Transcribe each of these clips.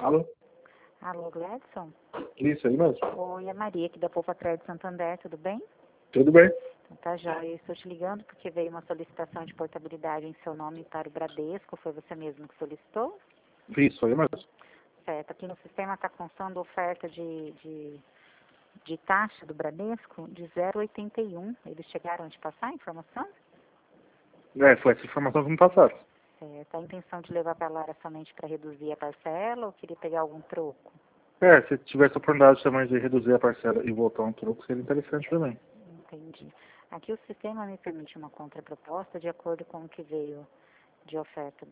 Alô? Alô, Gladson? Isso aí mesmo? Oi, é Maria aqui da Poupa Crédito Santander, tudo bem? Tudo bem? Então tá joia, eu estou te ligando porque veio uma solicitação de portabilidade em seu nome para o Bradesco, foi você mesmo que solicitou? Isso aí mesmo. Certo, aqui no sistema está constando oferta de taxa do Bradesco de 0,81. Eles chegaram a te passar a informação? Foi essa informação que me passaram. Certo, a intenção de levar para lá era somente para reduzir a parcela ou queria pegar algum troco? Se tivesse a oportunidade também de reduzir a parcela e voltar um troco, seria interessante também. Entendi. Aqui o sistema me permite uma contraproposta de acordo com o que veio de oferta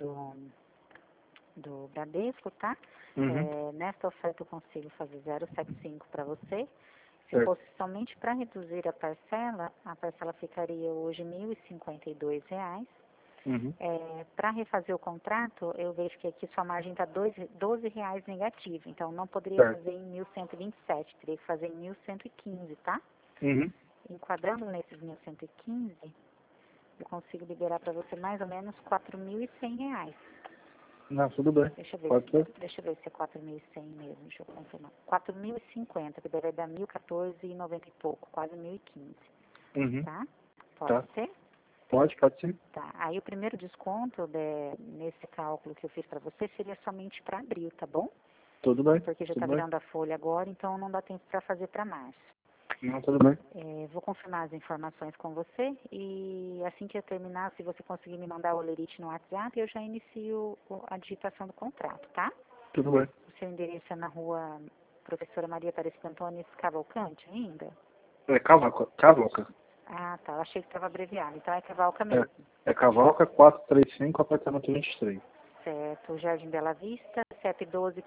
do Bradesco, tá? Uhum. Nesta oferta eu consigo fazer 0,75 para você. Se Certo. fosse somente para reduzir a parcela ficaria hoje R$ 1.052. Uhum. Para refazer o contrato, eu vejo que aqui sua margem está R$ 12 negativo, então não poderia Certo. fazer em 1.127, teria que fazer em 1.115, tá? Uhum. Enquadrando nesses 1.115, eu consigo liberar para você mais ou menos R$ 4.100. Não, tudo bem. Deixa eu ver Pode ser? deixa eu ver se é 4.100 mesmo, deixa eu confirmar. 4.050, que deve dar 1.014,90 e pouco, quase 1.015, Uhum. tá? Pode Tá. ser? Pode sim. Tá. Aí o primeiro desconto nesse cálculo que eu fiz para você seria somente para abril, tá bom? Tudo bem. Porque já Tudo está bem. virando a folha agora, então não dá tempo para fazer para março. Não, tudo bem. Vou confirmar as informações com você e assim que eu terminar, se você conseguir me mandar o olerite no WhatsApp, eu já inicio a digitação do contrato, tá? Tudo bem. O seu endereço é na rua Professora Maria Aparecida Antônio Cavalcante ainda? Cavoca. Ah, tá. Eu achei que estava abreviado. Então é Cavalca mesmo. Cavoca 435, apartamento 23. Certo. Jardim Bela Vista, CEP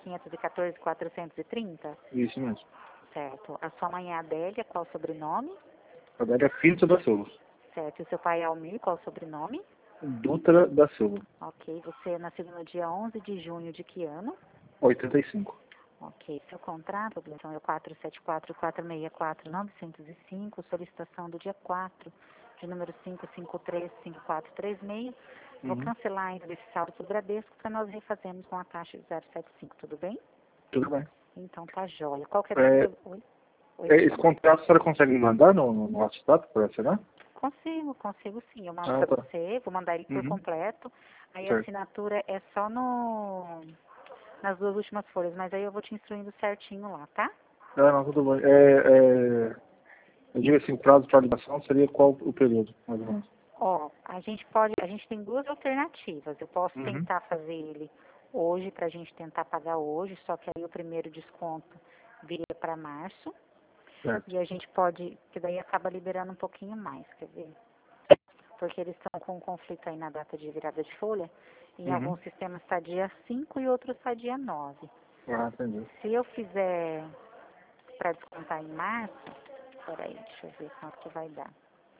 12.514.430. Isso mesmo. Certo. A sua mãe é Adélia, qual o sobrenome? Adélia Filho da Silva. Certo. E o seu pai é Almir, qual o sobrenome? Dutra da Silva. Ok. Você nasceu no dia 11 de junho de que ano? 85. Ok. Seu contrato, obrigação é o 474-464-905, solicitação do dia 4, de número 553-5436. Vou Uhum. cancelar ainda desse saldo do Bradesco para nós refazermos com a taxa de 0,75, tudo bem? Tudo bem. Então tá jóia. Qualquer É, dúvida... Oi? Esse contrato a senhora consegue me mandar no WhatsApp para assinar? Consigo sim. Eu mando Ah, para tá. você, vou mandar ele por Uhum. completo. Aí a Certo. assinatura é só nas duas últimas folhas, mas aí eu vou te instruindo certinho lá, tá? Não, tudo bem. Eu digo assim, o prazo para ligação seria qual o período, mais ou menos? Ó, a gente tem duas alternativas. Eu posso Uhum. tentar fazer ele hoje, pra gente tentar pagar hoje, só que aí o primeiro desconto viria para março. Certo. E a gente pode, que daí acaba liberando um pouquinho mais, quer ver? Porque eles estão com um conflito aí na data de virada de folha. Em Uhum. alguns sistemas está dia 5 e outros está dia 9. Ah, entendi. Se eu fizer para descontar em março, peraí, deixa eu ver quanto que vai dar.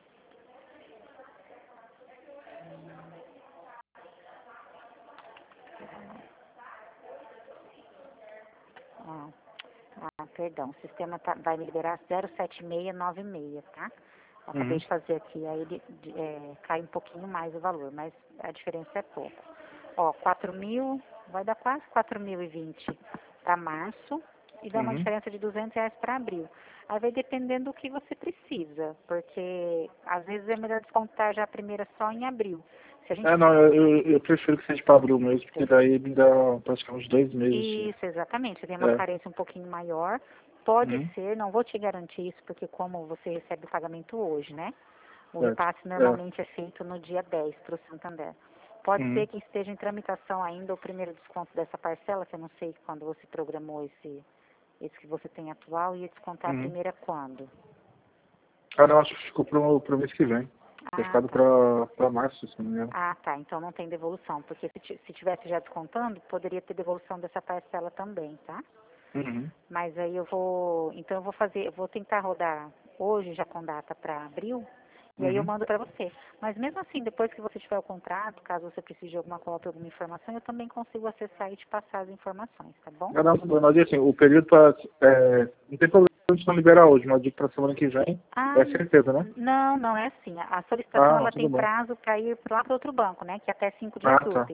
Ó, perdão, o sistema vai me liberar 07696, tá? Eu acabei Uhum. de fazer aqui, aí ele cai um pouquinho mais o valor, mas a diferença é pouco. Ó, 4.000, vai dar quase 4.020 para março e dá uma Uhum. diferença de R$ 200 para abril. Aí vai dependendo do que você precisa, porque às vezes é melhor descontar já a primeira só em abril. Se a gente Não, eu prefiro que seja para abril mesmo, porque daí me dá praticamente 2 meses. Isso, exatamente. Você tem uma É. carência um pouquinho maior. Pode Uhum. ser, não vou te garantir isso, porque como você recebe o pagamento hoje, né? O Certo. repasse normalmente é feito no dia 10 para o Santander. Pode ser Uhum. que esteja em tramitação ainda o primeiro desconto dessa parcela, que eu não sei quando você programou esse que você tem atual, e ia descontar a Uhum. primeira quando? Não, acho que ficou pro mês que vem. Tinha Ah, ficado tá. pra março, se não me engano. Ah, tá. Então não tem devolução, porque se tivesse já descontando, poderia ter devolução dessa parcela também, tá? Uhum. Mas aí então eu vou tentar rodar hoje já com data para abril, e aí eu Uhum. mando para você. Mas mesmo assim, depois que você tiver o contrato, caso você precise de alguma cópia, alguma informação, eu também consigo acessar e te passar as informações, tá bom? Não, tudo bem. Mas assim, o período não tem problema de não liberar hoje, mas digo pra semana que vem, Ah, é certeza, né? não, não é assim. A solicitação Ah, não, ela tem tudo bem. prazo para ir lá para outro banco, né? Que é até 5 dias Ah, tá. úteis.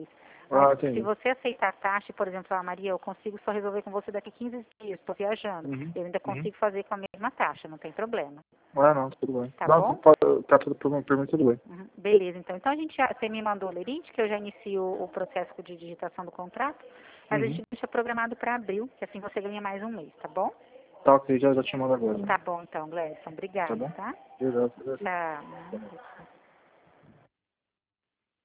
Ah, Se entendi. você aceitar a taxa, por exemplo, Maria, eu consigo só resolver com você daqui 15 dias, estou viajando. Uhum. Eu ainda consigo fazer com a mesma taxa, não tem problema. Ah, não, tudo bem. Tá Não, bom? tá tudo por mim, tudo bem. Beleza, então. Então você me mandou o lerite, que eu já inicio o processo de digitação do contrato, mas a Uhum. gente deixa programado para abril, que assim você ganha mais um mês, tá bom? Tá, ok, já te mando agora. Tá bom então, Gleison. Tá Obrigada, bom? tá? Obrigado. Tchau.